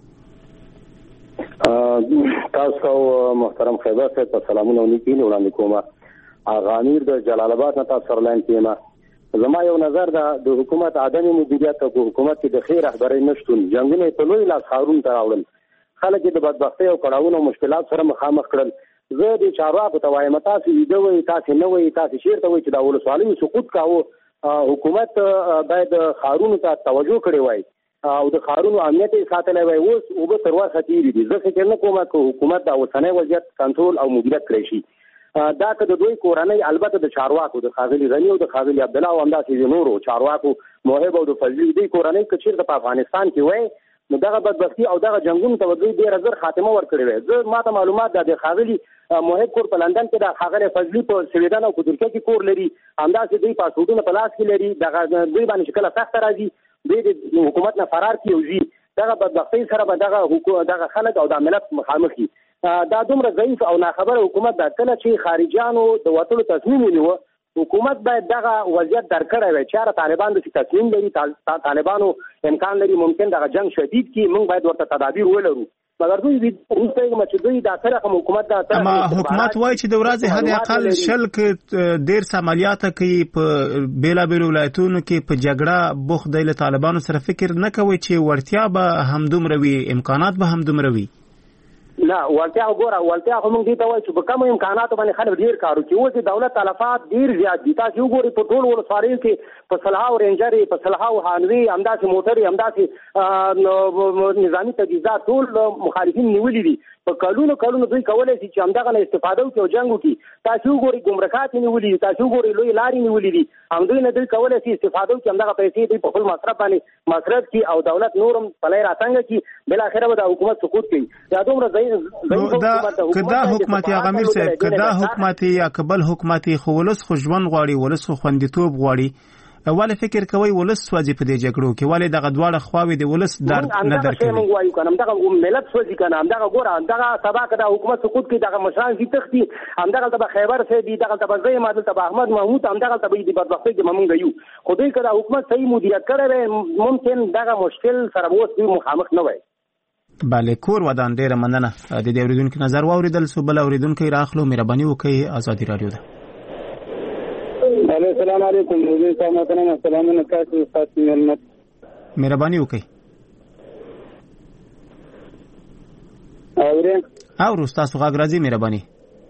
تاسو محترم خیبر صاحب سلامونه ونیکین وړاندې کوم اغا امیر د جلال آباد نه تاسو سره لاین کېما زما یو نظر ده د حکومت عدم مدیریت او حکومت د خیر رهبرۍ نشټون جنگونه په لوی لاس خارون ته راوړل خلک د بدبختۍ او کړاوونو مشکلات سره مخامخ کړل زه د چارواکو ته وایم تاسو ویده وئ تاسو نه وئ تاسو چېرته وئ چې دا ولسوالۍ سقوط کاوه حکومت باید ښارونو ته توجه کړې وای او د ښارونو امنیت یې ساتلی وای اوس اوبه تر وخته تېرې دي زه فکر نه کوم که حکومت دا اوسنی وضعیت کنټرول او مدیریت کړی شي دا که د دوی کورنۍ البته د چارواکو د ښاغلي غني او د ښاغلي عبدالله او همداسې د نورو چارواکو موهب او د فضلي دوی کورنۍ که چېرته په افغانستان کې وای نو دغه بدبختي او دغه جنگونو ته دوی ډېره زر خاتمه ورکړې وای زه ما ته معلومات ده د ښاغلي موهب کور په لندن کې د ښاغلي فضلي په سویډن او په ترکیه کې کور لري همداسې دوی پاسپورټونه په لاس کې لري دغه دوی باندې چې کله سخته راځي دوی د حکومت نه فرار کړي او ځي دغه بدبختۍ سره به دغه دغه خلک او د ملت مخامخ دي دا دومره ضعیف او ناخبره حکومت ده کله چې خارجیانو د وتلو تصمیم ونیوه حکومت باید دغه وضعیت درکړی وای چې طالبان د تصمیم لري طالبانو امکان لري ممکن دغه جنگ شدید کی موږ باید ورته تدابیر ولرو مګر دوی وروسته چې دوی دا سره کوم حکومت دا اما حکومت وای چې د ورځې حد اقل شل کې ډیر عملیات کوي په بیلا بیل ولایتونو کې په جګړه بوخت دی له طالبانو سره فکر نه کوي چې ورتیا به همدومره وي امکانات به همدومره وي نه ولتیا وګوره ولتیا خو موږ دې ته وایو چې په کومو امکاناتو باندې خلک ډېر کار وکړي اوس د دولت تلفات ډېر زیات دي تاسو وګورئ په ټول ولسوالیو کې په سلهاو رینجرې په سلهاو هانوي همداسې موټرې همداسې نظامي تجهیزات ټول مخالفین نیولي دي په کلونو کلونو دوی کولی شي چې همدغه نه استفاده وکړي او جنګ وکړي تاسو وګورئ ګمرکات یې نیولي دي تاسو وګورئ لویې لارې نیولي دي همدوی نه دوی کولی شي استفاده وکړي همدغه پیسې دوی په خپل مصرف باندې مصرف کړي او دولت نور هم پلی راتنګه کړي بالاخره به د حکومت سقوط کوي دا دومره ضعیف کدا حکومت یا غمیر صاحب کدا حکومت یا قبل حکومت خو ولس خو ژوند غواړي ولس خو خوندیتوب غواړي ولې فکر کوي ولس سوځي په دې جګړو کې ولې دغه دواړه خواوې د ولس درد نه درکوي موږ وایو کنه دغه ملت سوځي کنه دغه ګوره دغه سبا کدا حکومت سقوط کوي دغه مشران دي تختی همدغه د خیبر سه دي دغه د بزای مادل ته احمد محمود همدغه ته دي بدبختي کې مونږ یو خو دوی کدا حکومت صحیح مدیریت کړي ممکن دغه مشکل سره اوس مخامخ نه وای بله کور ودان ډیره مننه د دې اوریدونکو نظر واوریدل سو بل اوریدونکو راخلو مهرباني وکړئ ازادي رادیو ده السلام علیکم دوی سلامونه سلامونه تاسو تاسو ملت مهرباني وکړئ اوره او تاسو غږ راځي مهرباني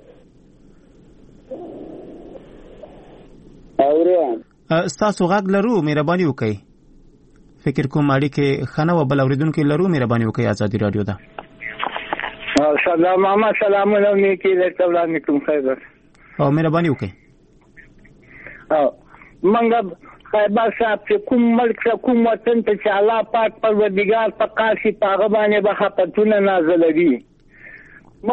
اوره تاسو غږ لرو مهرباني وکړئ فکر کوم اړیکې خنه و بل اوریدونکو لرو مهرباني وکړئ ازادي رادیو ده سلام ماما سلامونه نیکی درته وړاندې کوم خیبر او مهرباني وکړئ او منګه خیبر صاحب چې کوم ملک کوم وطن ته چې الله پاک پروردګار په قاصي پاغه باندې به خپتونه نازلوي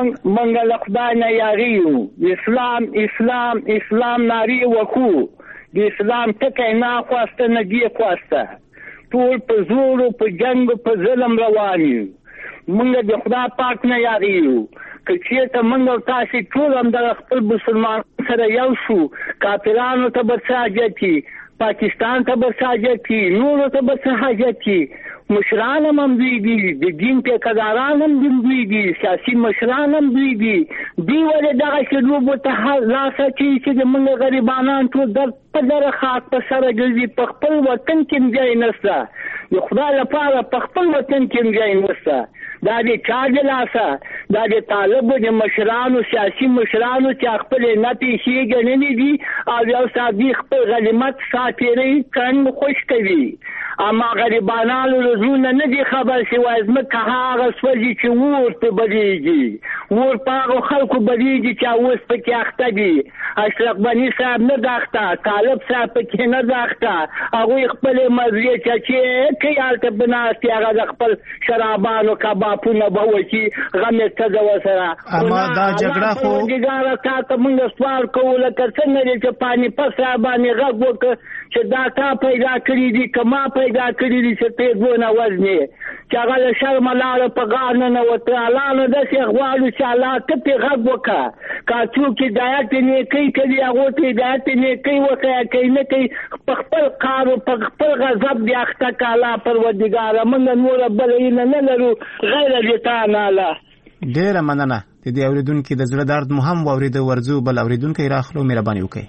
منګه له خدای نه یاغیو اسلام اسلام اسلام ناری وکو د اسلام ټکی نه خواسته نه دی خواسته ټول په زور او په جنگ او په ظلم روان یو موږ د خدای پاک نه یاریو که چېرته موږ او تاسې ټول هم د خپل مسلمان سره یو شو کافرانو ته به څه حاجت وي پاکستان ته به څه حاجت وي نورو ته به څه حاجت وي مشران هم دوی دي د دین ټیکهداران هم دوی دي سیاسي مشران هم دوی دي دوی ولې دغسې لوبو ته لاس اچوي چې د موږ غریبانان ټول در په دره خاک په سره ګرځي په خپل وطن کې هم ځای نشته د خدای لپاره په خپل وطن کې هم ځای نشته دا د چا د لاسه دا د طالبو د مشرانو سیاسي مشرانو چې خپل نه پیسې ګڼلې دي او یو ساعت دوی خپل غنیمت ساتېري کڼ خوش کوي اما غریبانانو زړونه نه دي خبر سوای ځمکه هغه سوځي چې اور ته بلیږي اور په هغو خلکو بلیږي چې اوس پکې اخته دي اشرف غني صاحب نه ده اخته طالب صاحب پکې نه ده اخته هغوی خپلې مزرې چچې کوي هلته به ناست هغه د خپل شرابانو کبابونه به وچي غم یې څه ده ورسره اما دا جګړه خو پروردګاره تا ته موږ سوال کوو لکه څنګه دی چې پانیپت صاحب باندې غږ وکړه چې دا تا پیدا کړي دي که ما پیدا کړي دي چې ته دونه وزنې چې هغه له شرمه لاړه په غار ننوته الله نه داسې غواړو چې الله ته پرې غږ وکړه که څوک هدایت یې نیکۍ کوي هغو ته هدایت یې نیکۍ وښیه کوي نه کوي په خپل کار او په خپل غضب دې اخته کړه الله پروردګاره موږ نوره بله هیله نه لرو غیر د تا نه الله ډېره مننه د دې اورېدونکي د زړه درد مو هم واورېده ورځو بل اورېدونکی راخلو مهرباني وکړئ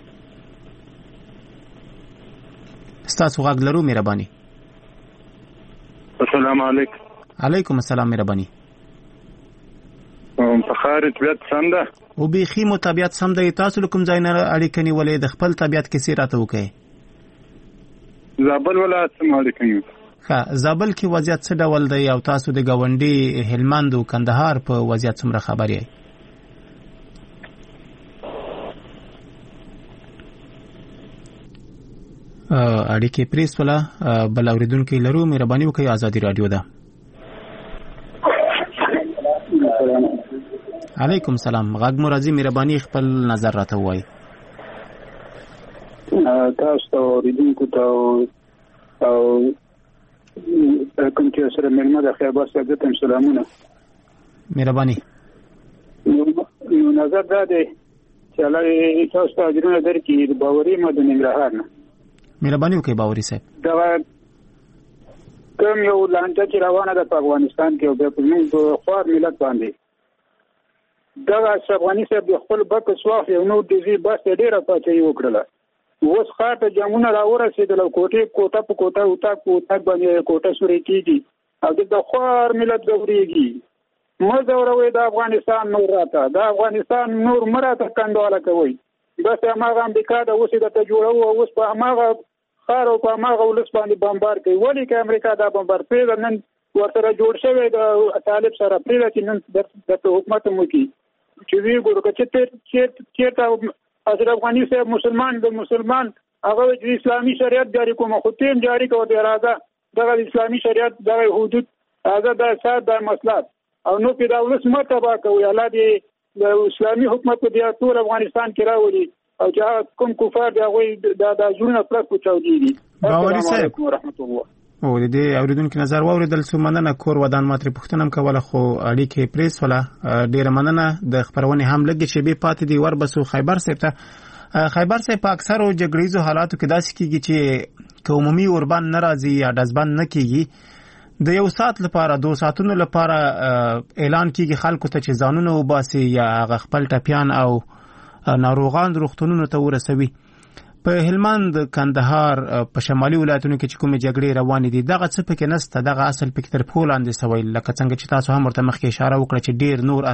ستاسو غږ لرو مهرباني السلام علیکم علیکم السلام مهرباني په خیر طبیعت سم ده او بیخي مو طبیعت سم دی تاسو له کوم ځای نه اړیکه نیولې د خپل طبیعت کیسې راته وکړئ زابل ولایت څخه اړیکه نیولې ښه زابل کې وضعیت څه ډول دی او تاسو د ګاونډي هلمند او کندهار په وضعیت څومره خبر یې اړیکې پریس ولا بل اوریدونکو لرو مهرباني وکړئ ازادي رادیو ده علیکم سلام غږ مو راځي مهرباني خپل نظر راته وایي تاسو ته اوریدونکو ته او کوم چې سره مېلمه د خیبر صاحب ته سلامونه مهرباني نو نظر دا دی چې الله تاسو ته اجرونه درکړي د باوري مو د ننګرهار نه مهرباني وکړئ باوري صاحب دا کوم یو لانجه چې روانه ده په افغانستان کې او بیا په موږ خوار ملت باندې دغه افغاني صاحب د خپل بکس واخ یو نو د زی بس ډیره پاتې وکړله اوس خاطه جامونه راورسېدل او کوټه کوټه په کوټه او تا کوټه باندې کوټه سوري کیږي او د خوار ملت ګوريږي مزوروي د افغانستان نور راته د افغانستان نور مراته کندواله کوي بس هغه امریکا د اوسې د تجوړو او اوس په هغه خار او په هغه ولس باندې بمبار کوي ولې چې امریکا دا بمبار پیدا نن ورته جوړ شوی د طالب سره پیدا چې نن د حکومت مو کی چې وی ګورو چې چې چې اشرف افغاني صاحب مسلمان د مسلمان هغه د اسلامي شریعت جاری کوم خو تیم جاری کوي د اراده د اسلامي شریعت د حدود هغه د سات د مصلحت او نو په دولت مرتبه کوي الله دې د اسلامي حکومت په ټول افغانستان کې راوړي او چې کوم کفار دی هغه د د ژوند پلس پوچاودي دي باوري صاحب ورحمت الله او د دې اوریدونکو نظر واوریدل سو مننه کور ودان ماتري پښتنم کوله خو اړیکې پریس ولا ډیره مننه د خبرونه هم لګي چې به پاتې دی ور بسو خیبر صاحب ته خیبر صاحب په اکثرو جګړیزو حالاتو کې داسې کیږي چې عمومي اوربان ناراضي یا دزبان نه کیږي د یو سات لپاره دو ساتونو لپاره اعلان کیږي خلکو ته چې ځانونه وباسي یا خپل ټپیان او ناروغان روغتونونو ته ورسوي په هلمند کندهار په شمالي ولایتونو کې چې کومې جګړې روانې دي دغه څه پکې نسته دغه اصل پکې تر پولاندې سوی لکه څنګه چې تاسو هم ورته مخکې اشاره وکړه چې ډیر نور